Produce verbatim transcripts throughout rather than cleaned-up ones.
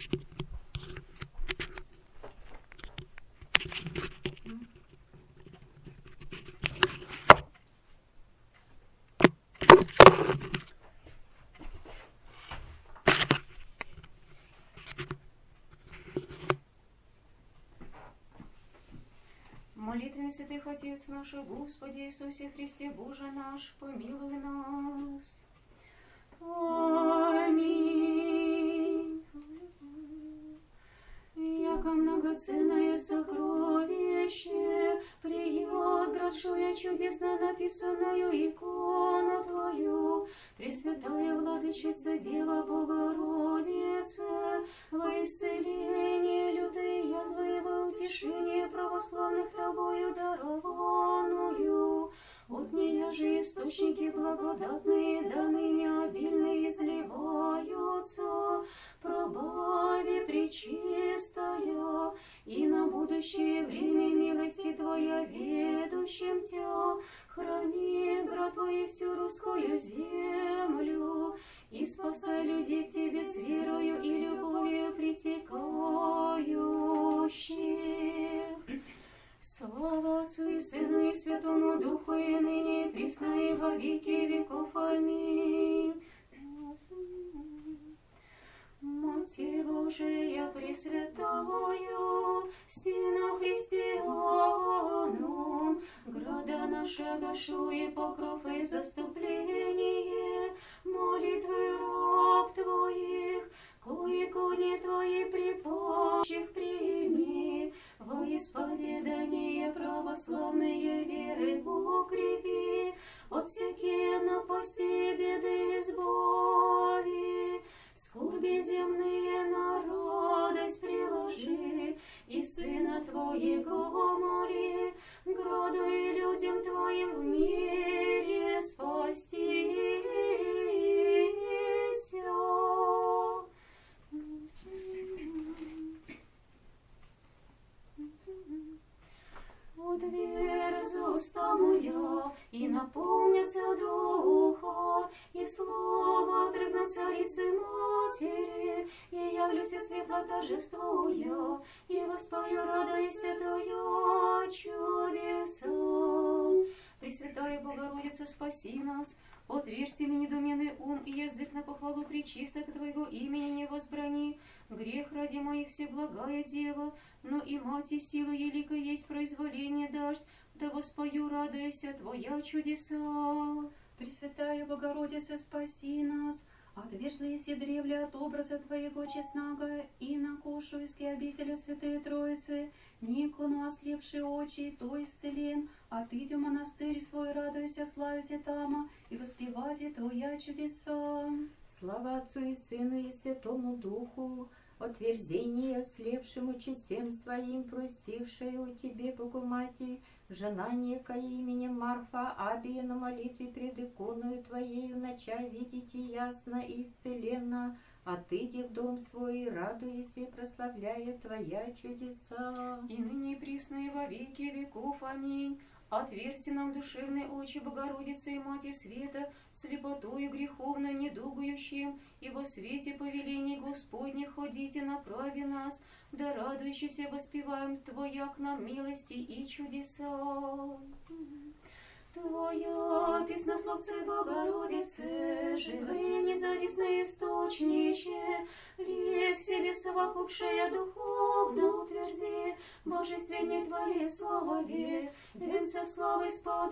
Молитвами святых Отец наш, Господи Иисусе Христе, Боже наш, помилуй нас. Аминь. Яко многоценное сокровище приет, грошуя чудесно написанную икону Твою, Пресвятая Владычица Дева Богородица, во исцеление лютой язвы, во утешение православных Тобою дарованную, от нея же источники благодатные, да ныне обильные изливаются, пробави пречистая, и на будущее время милости Твоя ведущим Тя, храни град Твой всю русскую землю, и спасай людей к Тебе с верою и любовью притекающих. Слава Отцу и Сыну и Святому Духу, и ныне, и присно, и во веки веков. Аминь. Матерь Божия Пресвятая, стена христианам, града наша гашу и покров и заступление, молитвы раб Твоих, кои кони Твои припащих прими, во исповедание православные веры укрепи, от всякие напасти беды избави, скорби земные на радость приложи, и Сына Твоего моли, граду и людям Твоим в мире спастися. Отверзу уста моя, и наполнятся духа, и слово отрыгнут царицы матери, и явлюся светло торжествуя, и воспою радуйся Твоя чудеса. Пресвятая Богородица, спаси нас, отверзь мне недуменный ум и язык на похвалу пречисток Твоего имени не возбрани, грех ради моих всеблагая Дева, но и мать и силу елика есть произволение дашь, да воспою радуйся Твоя чудеса. Пресвятая Богородица, спаси нас, отверзлись и древля от образа Твоего честного, и на кушуйске обители Святые Троицы, никону ослепшие очи, то исцелен, отыдем в монастырь свой, радуйся, славите тама, и воспевайте Твоя чудеса. Слава Отцу и Сыну и Святому Духу, отверзение ослепшему честем своим, просившей у Тебе, Богу Мати, жена некая именем Марфа, Абия на молитве пред иконою Твоею нача видите ясно и исцеленно, отыди в дом свой, радуясь и прославляя Твоя чудеса. И ныне и присно и во веки веков. Аминь. Отверзьте нам душевные очи Богородицы и Мати Света, слепотою греховно недугающим, и во свете повелений Господних ходите, направи нас, да радующийся воспеваем Твоя к нам милости и чудеса. Твоя песнословце Богородице, живые независные источниче, лезь в себе совокупшая духовно утверди, божественней Твоей славе, венцев славы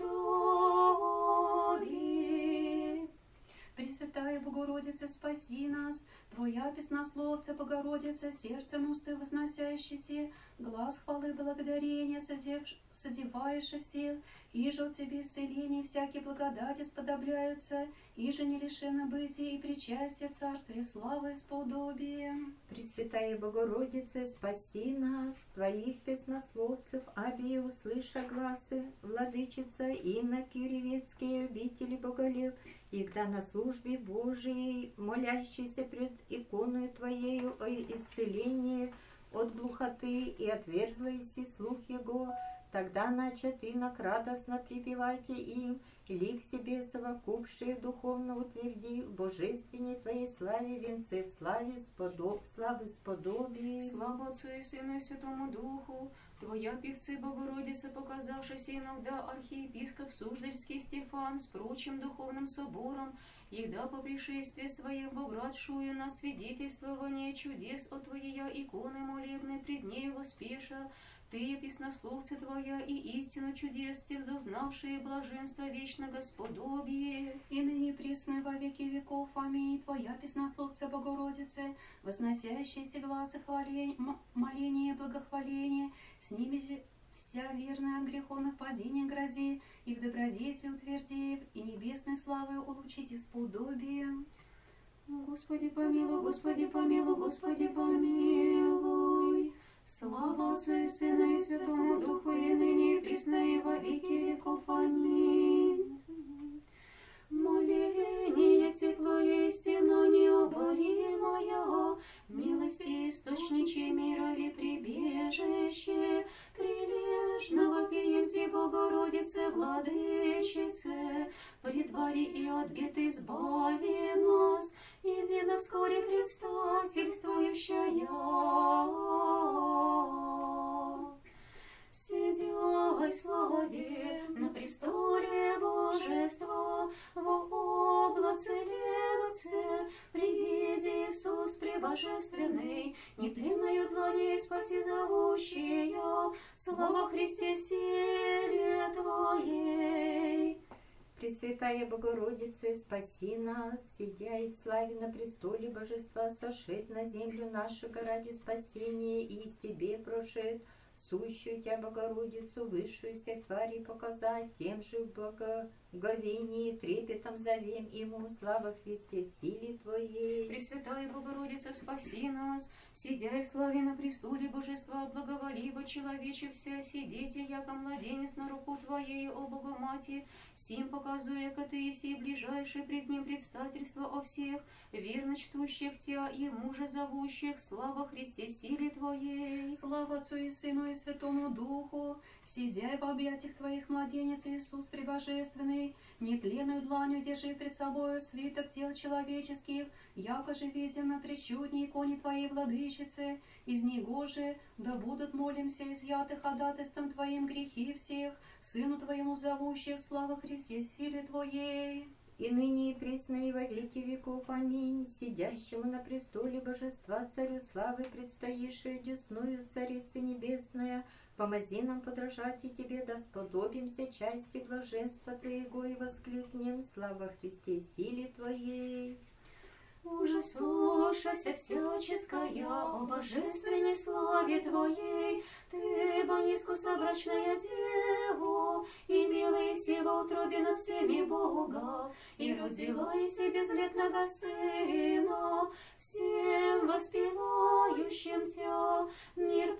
сподоби. Пресвятая Богородица, спаси нас, Твоя песнословце Богородица, сердцем усты возносящийся, глаз хвалы благодарения содеваешь всех, и же от Тебе исцеление всякие благодати сподобляются, и же не лишено бытия и причастия царствия славы и сподобия. Пресвятая Богородица, спаси нас, Твоих песнословцев, Абия, услыша гласы, владычица, и на киревецкие обители боголеп, и когда на службе Божией, молящейся пред иконою Твоею о исцелении от глухоты, и отверзла иси слух Его, Тогда начат инок радостно припевайте им, лик себе совокупшие духовно утверди, в божественной твоей славе венце в славе сподоб, славы сподобии. Слава Отцу и Сыну и Святому Духу, Твоя певцы Богородица, показавшаяся иногда архиепископ Суздальский Стефан с прочим духовным собором, егда по пришествии своем боградшую на свидетельствование чудес от Твоея иконы молебной пред нею воспеша, Ты, песнословце Твоя, и истину чудес тех, дознавшие блаженство вечно Господобие. И ныне присно во веки веков. Аминь. Твоя песнословце Богородице, возносящие эти глазы хваления, моления и благохваления, с ними же вся верная от греховных падений гради, и в добродетели утверди, и небесной славой улучшите сподобие. Господи помилуй, Господи помилуй, Господи помилуй. Слава Отцу и Сыну и Святому Духу, и ныне и присно и во веки веков. Аминь. Моление тепло истинно необоримая, милости источниче мирови прибежище, прилежно вопием Ти, Богородице, Владычице, пред дворе и от бед избави нас, едино вскоре предстательствующая. Сидя в славе на престоле Божества, во облаце Ленуце, приведи Иисус пребожественный, нетленною дланью спаси зовущая, слава Христе силе Твоей. Пресвятая Богородице, спаси нас, сидя и в славе на престоле Божества, сошед на землю нашу ради спасения, и из Тебе прошед, сущую Тебя, Богородицу, высшую всех тварей показать, тем же в благоговении трепетом зовем ему, слава Христе, силе Твоей. Пресвятая Богородица, спаси нас, сидя и в славе на престоле Божества, благоволиво человече вся, сидите, яко младенец на руку Твоей, о Богомати, сим показуя, ко Ты еси ближайший пред Ним предстательство о всех, верно чтущих Тебя и мужа зовущих, слава Христе, силе Твоей. Слава Отцу и Сыну и Святому Духу, сидя в объятиях Твоих, младенец Иисус пребожественный, нетленную дланью держи пред собою свиток тел человеческих, яко же видим на причудней иконе Твоей Владычицы, из него же да будут, молимся, изъяты ходатайством Твоим грехи всех, Сыну Твоему зовущих, слава Христе, силе Твоей. И ныне и присно и во веки веков. Аминь. Сидящему на престоле Божества, Царю славы, предстоишь десную Царицы Небесная, помози нам подражать и Тебе, да сподобимся части блаженства Твоего, и воскликнем, слава Христе, силе Твоей. Ужасушася всяческая о божественной славе Твоей, Ты, бониску собрачная Деву, и милая сего утробе над всеми Бога, и родила и себе безлетного Сына, всем воспевающим Тя, мир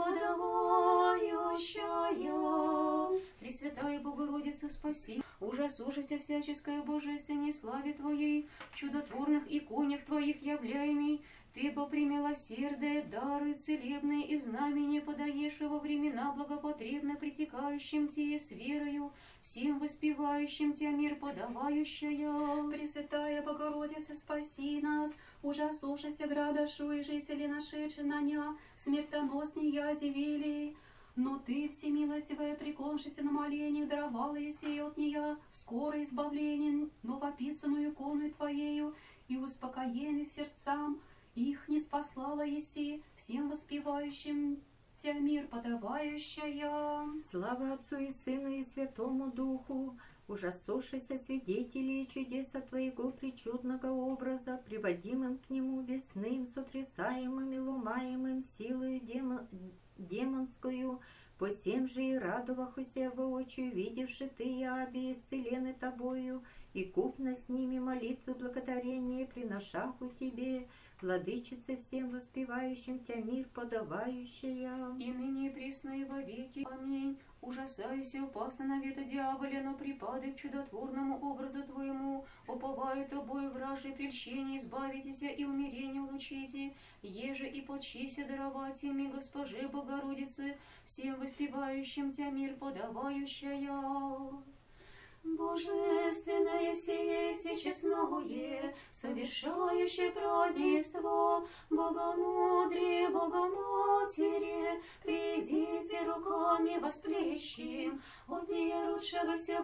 подавающая. Пресвятая Богородица, спаси, ужасушася всяческая божественной славе Твоей, в чудотворных иконях Твоих являемей, Ты, бо премилосердие, дары целебные и знамения подаешь во времена благопотребно притекающим Тебе с верою, всем воспевающим Тебя мир подавающая. Пресвятая Богородица, спаси нас, ужасушися градашу и жители нашедшие на ня, смертоносней язи вели. Но Ты, всемилостивая, преклоншися на молениях, даровала еси от нея скоро избавление, но в описанную икону Твоею, и успокоены сердцам их не спаслала еси, всем воспевающим Тя мир подавающая. Слава Отцу и Сыну и Святому Духу, ужасушися свидетелей чудеса Твоего причудного образа, приводимым к Нему весным, сотрясаемым и ломаемым силою демон, демонскую, по всем же и радовахуся воочию, видевши Ты и обе исцелены Тобою, и купно с ними молитвы благодарения приношаху Тебе, владычице всем воспевающим Тя мир подавающая. И ныне и присно и во веки. Аминь. Ужасаюсь и упасно на вето дьяволе, но припады к чудотворному образу Твоему, уповаю Тобою вражье прельщение, избавитеся и умерение улучите, еже и почися даровать ими Госпоже Богородице, всем воспевающим Тя мир подавающая. Божественное сие всечестное, совершающее празднество, Богомудрие, Богоматери, придите руками восплещем, от нее ручшегося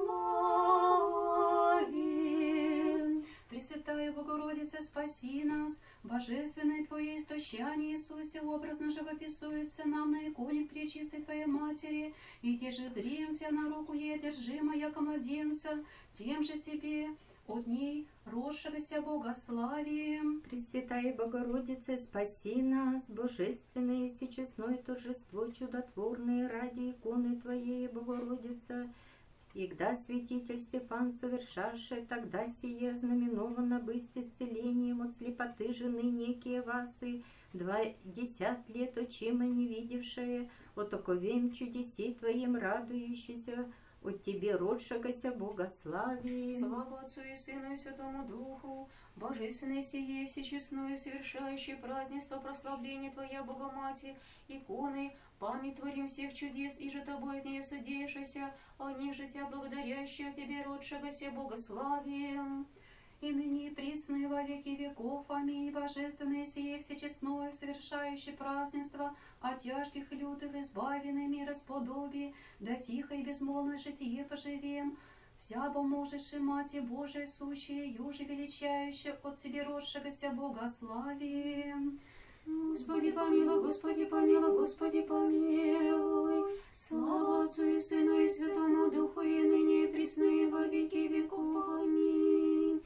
богославим. Пресвятая Богородица, спаси нас, божественное Твое истощание, Иисусе, образно живописуется нам на иконе пречистой Твоей Матери, и где же зрим Тя на руку ей одержима, яко младенца, тем же Тебе, от ней росшегося богославием. Пресвятая Богородица, спаси нас, божественное и всечестное торжество чудотворное ради иконы Твоей, Богородица. Игда святитель Стефан совершавший, тогда сие знаменовано быть исцелением от слепоты жены некие Васы, двадцать лет очима не видевшие, от оковем чудеси Твоим радующийся, от Тебе родшегося богославие. Слава Отцу и Сыну и Святому Духу, божественное сие всечестное, совершающее празднество прославления Твоя Богомати, иконы, память творим всех чудес, и же Тобой от нее содеявшися, они же Тя благодарящие Тебе родшегося богославием. И ныне и присно и во веки веков. Аминь. Божественное сие всечестное, совершающее празднество, от тяжких и лютых избавенный мир расподоби, да тихо и безмолвное житие поживем. Вся поможеши Мати Божия сущая, юже величающая, от себе родшегося богославием. Господи помилуй, Господи помилуй, Господи помилуй. Слава Отцу и Сыну и Святому Духу, и ныне и присно и во веки веков. Аминь.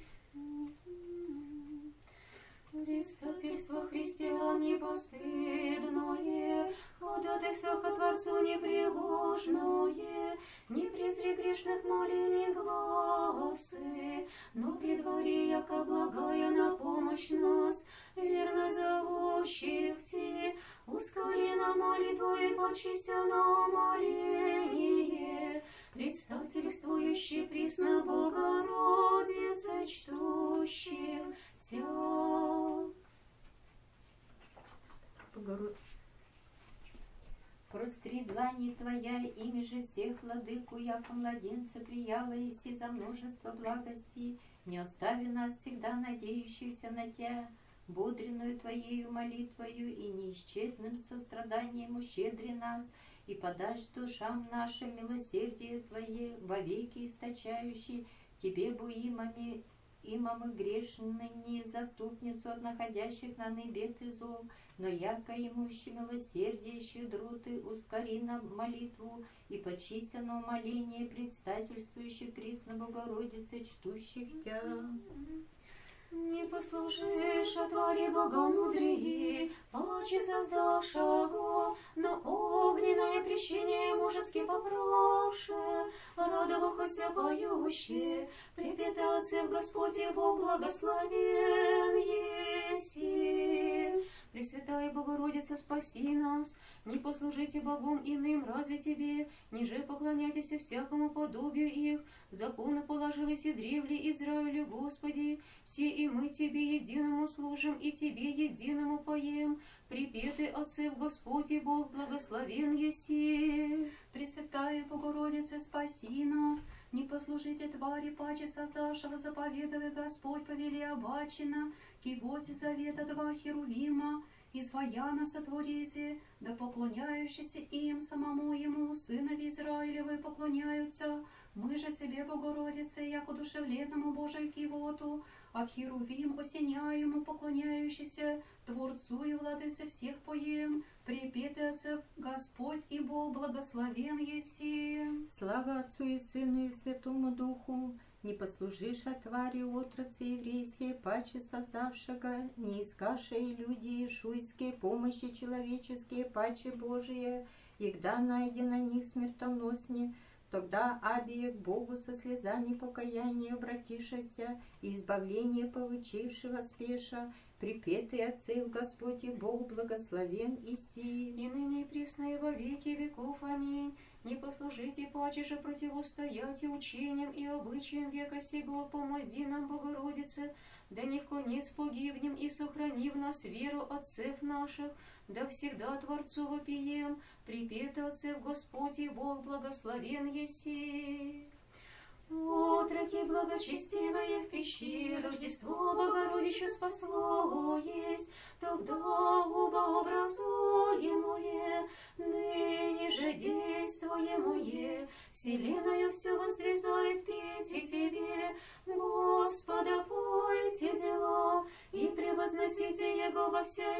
Предстательство христиан непостыдное, ходатайство ко Творцу непреложное, не презри грешных молений гласы, но предвари, яко благая на помощь нас, верно зовущих Ти, ускори на молитву и почися на моление, предстательствующий присно Богородице, чтущих Тя. Богород... Простри длани Твоя, ими же всех владыку, яко младенца прияла иси за множество благостей, не остави нас всегда надеющихся на Тя, бодренную Твоею молитвою и неисчетным состраданием ущедри нас, и подашь душам нашим милосердие Твое, вовеки источающий Тебе буимами, имамы грешными заступницу от находящих на небе и зол, но яко имущи милосердие щедроты, ускори нам молитву и почися на умоление предстательствующих присно Богородице, чтущих Тя. Не послужишь о твари богомудрии, паче создавшего, но огненное прещение мужески поправше, радовахося поюще, препятаться в Господе Бог благословен еси. Пресвятая Богородица, спаси нас, не послужите богам иным, разве Тебе, ниже поклоняйтесь всякому подобию их, законы положились и древли Израилю, Господи, все и мы Тебе единому служим, и Тебе единому поем, припеты Отце в Господе Бог благословен еси. Пресвятая Богородица, спаси нас, не послужите твари, паче создавшего заповедовый Господь повели обачина, кивоте завета два херувима, изваяна сотворите, да поклоняющиеся им самому ему, сынови Израилевы, поклоняются. Мы же Тебе, Богородице, як одушевленному Божию кивоту, от херувим осеняему поклоняющийся, Творцу и Владыце всех поем, припетется Господь и Бог благословен еси. Слава Отцу и Сыну и Святому Духу, не послужишь от твари отрацы еврейские, паче создавшего, не искашие люди шуйские, помощи человеческие, паче Божие, егда найден на них смертоносне, тогда абие к Богу со слезами покаяния обратишася и избавление получившего спеша, припетый Отцев Господь и Бог благословен иси. И ныне и присно и во веки веков. Аминь. Не послужите паче же противостоять и учениям и обычаям века сего, помози нам, Богородице, да не в конец погибнем и сохрани в нас веру отцев наших, да всегда Творцу вопием, припето Отцев Господь и Бог благословен еси. Отроки благочестивые в пищи, Рождество Богородище спасло есть, тогда богообразуемое, ныне же действуемое, вселенную все воздвизает петь и тебе, Господа пойте дела, и превозносите Его во все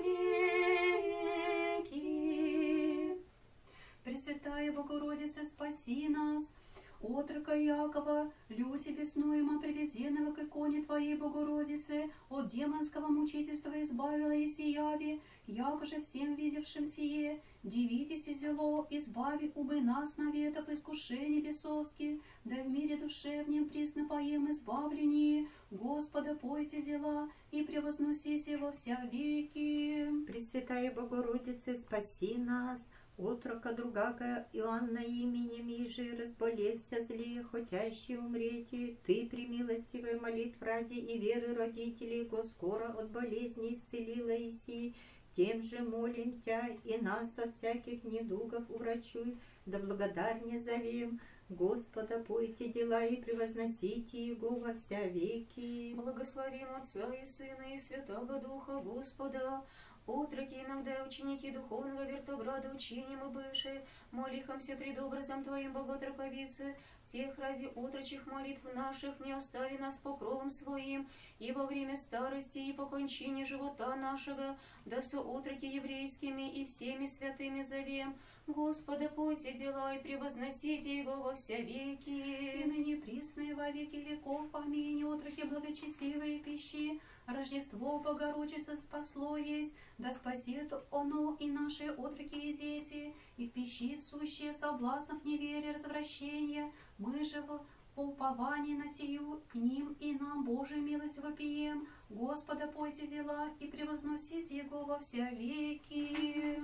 веки. Пресвятая Богородица, спаси нас. Отрока Якова, люти беснуема, приведенного к иконе Твоей, Богородицы, от демонского мучительства избавила и сияви, яко же всем видевшим сие, дивитесь и зело, избави убы нас наветов искушений бесовских, да в мире душевнем присно поем избавлении, Господа пойте дела, и превозносите во вся веки. Пресвятая Богородица, спаси нас. Отрока другага Иоанна именем иже, разболевся зле, хотящий умрете, ты, премилостивая молитв ради и веры родителей, го скоро от болезни исцелила иси, тем же молим Тя и нас от всяких недугов урачуй, да благодарне зовем, Господа пойте дела и превозносите Его во вся веки. Благословим Отца и Сына и Святого Духа Господа. Отроки иногда ученики духовного вертограда учением и бывшие, молихомся пред образом Твоим, Боготроковице, тех ради отрочих молитв наших не остави нас покровом Своим, и во время старости и по кончине живота нашего, да со отроки еврейскими и всеми святыми зовем, Господа пойте дела и превозносите Его во вся веки. И ныне присные во веки веков, аминь, отроки благочестивые пищи, Рождество Богородице спасло есть, да спасет оно и наши отроки и дети, и в пищи сущие соблазнов неверия, развращения, мы же в уповании на сию к ним и нам Божию милость вопием, Господа пойте дела и превозносите Его во вся веки.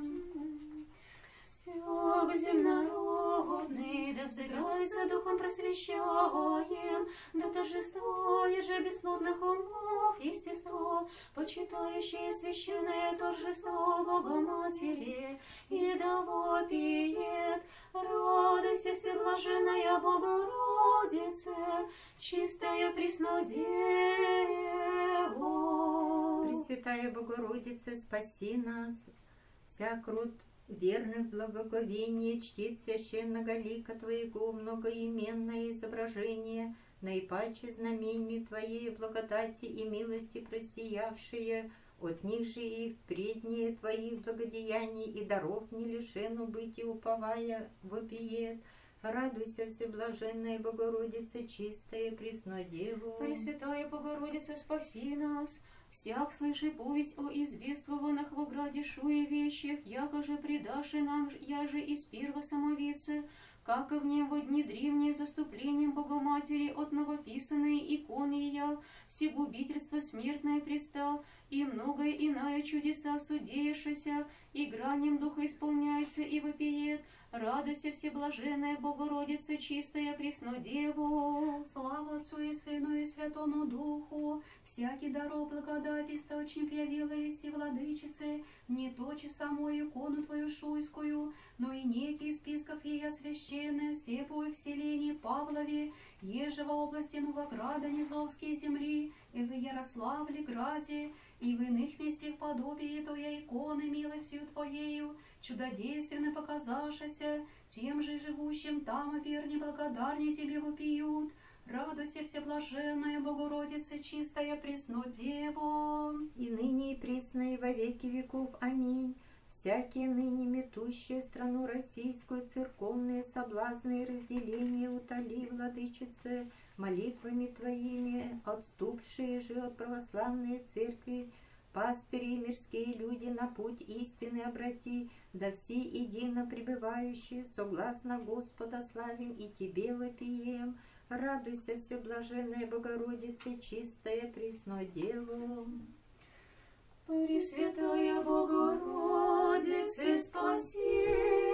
Всяк земнородный, да взыграется духом просвещаем, да торжествует же бесплодных умов естество, почитающее священное торжество Богоматери, и да вопиет, радуйся, всеблаженная Богородице, чистая Преснодева. Пресвятая Богородица, спаси нас, всяк род верных благоговение чтит священного лика Твоего, многоименное изображение, наипаче знаменьми Твоей благодати и милости просиявшие, от них же и впреднее Твоих благодеяний и даров не лишену быть и уповая вопиет. Радуйся, всеблаженная Богородица, чистая Преснодеву. Пресвятая Богородица, спаси нас. Всяк слыши повесть о извествованных во граде шуе вещах, яко же предаши нам, я же из первого самовице, как и в нем во дни древние заступлением Богоматери от новописанной иконы я, всегубительство смертное пристал, и многое иная чудеса судеешься, и гранем духа исполняется и вопиет. Радуйся, всеблаженная Богородица, чистая Преснодеву. Слава Отцу и Сыну и Святому Духу, всякий даров благодати источник явила еси, Владычице, не точи самую икону Твою шуйскую, но и некий списков ей священных, сепую вселении Павлове, еже во области Новограда Низовские земли, и в Ярославле граде, и в иных местах подобие Твоей иконы милостью Твоею, чудодейственно показавшися, тем же живущим там верне благодарнее Тебе вопиют. Радуйся, всеблаженная Богородица, чистая Преснодева. И ныне и присно и во веки веков. Аминь. Всякие ныне метущие страну российскую, церковные соблазны и разделения утоли, Владычице, молитвами Твоими, отступшие же от православной церкви, пастыри и мирские люди на путь истины обрати, да все едино пребывающие, согласно Господа славим и Тебе вопием. Радуйся, всеблаженная Богородица, чистая Преснодева. Пресвятая Богородице, спаси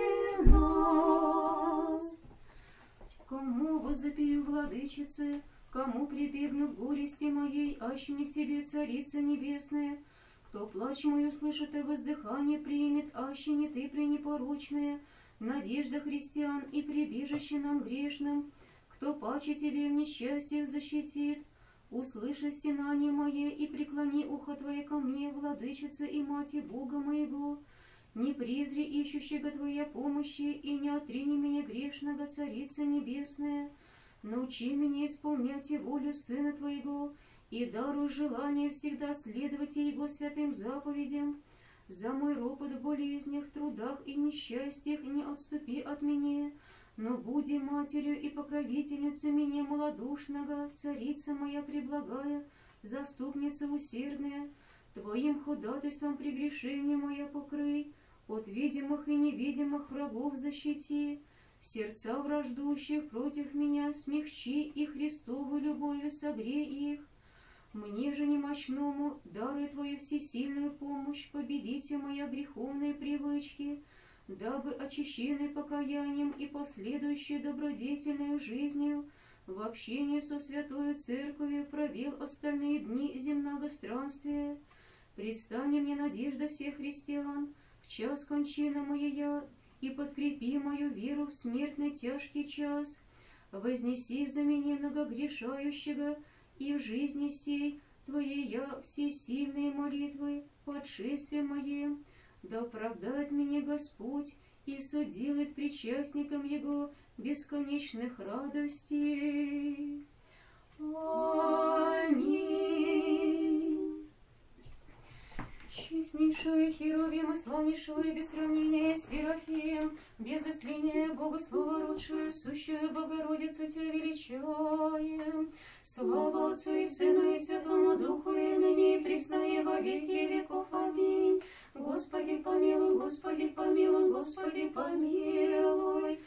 нас. Кому возопию, владычице, кому прибегну в горести моей, аще не к тебе, Царица Небесная? Кто плач мой услышит и воздыхание примет, аще не ты пренепорочная, надежда христиан и прибежище нам грешным? Кто паче тебе в несчастьях защитит, услыши стенание мое и преклони ухо твое ко мне, владычица и мати Бога моего. Не презри ищущего твоя помощи и не отрини меня грешного, Царица Небесная. Научи меня исполнять и волю Сына Твоего, и даруй желание всегда следовать Его святым заповедям. За мой ропот в болезнях, трудах и несчастьях не отступи от меня, но буди матерью и покровительницей меня малодушного, Царица моя преблагая, заступница усердная. Твоим ходатайством прегрешение моя покрый, от видимых и невидимых врагов защити, сердца враждующих против меня смягчи и Христовой любовью согрей их. Мне же немощному даруй Твою всесильную помощь, победите моя греховные привычки, дабы очищенный покаянием и последующей добродетельной жизнью в общении со Святою Церковью провел остальные дни земного странствия. Предстань мне надежда всех христиан в час кончины моя, и подкрепи мою веру в смертный тяжкий час. Вознеси за меня многогрешающего, и в жизни сей Твоей я всесильные молитвы под шествием моим. Да оправдает меня Господь и соделает причастником Его бесконечных радостей. Аминь. Честнейший Херувим и славнейший без сравнения Серафим, без истления Бога Слова родшую, сущую Богородицу Тебя величаем. Слава Отцу и Сыну и Святому Духу, и ныне и присно и во веки веков. Аминь. Господи помилуй, Господи помилуй, Господи помилуй,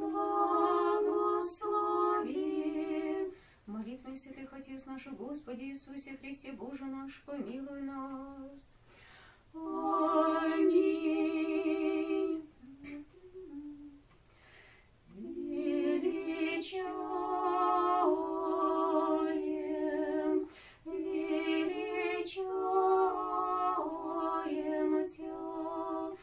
благослови. Молитвами святых Отец наших, Господи Иисусе Христе Боже наш, помилуй нас. Аминь. Величаем, величаем Тя,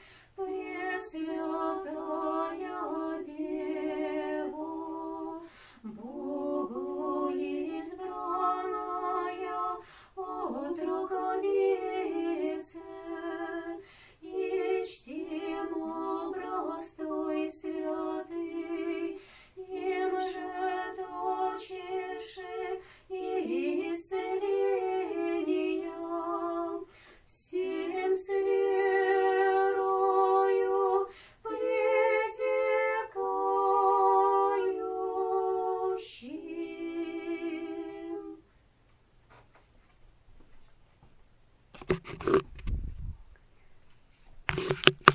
Пресвятая Дева, Богу избранная от раковицы, и чтим образ Твой святый, им же точиши и исцеления, всем с верою притекающим.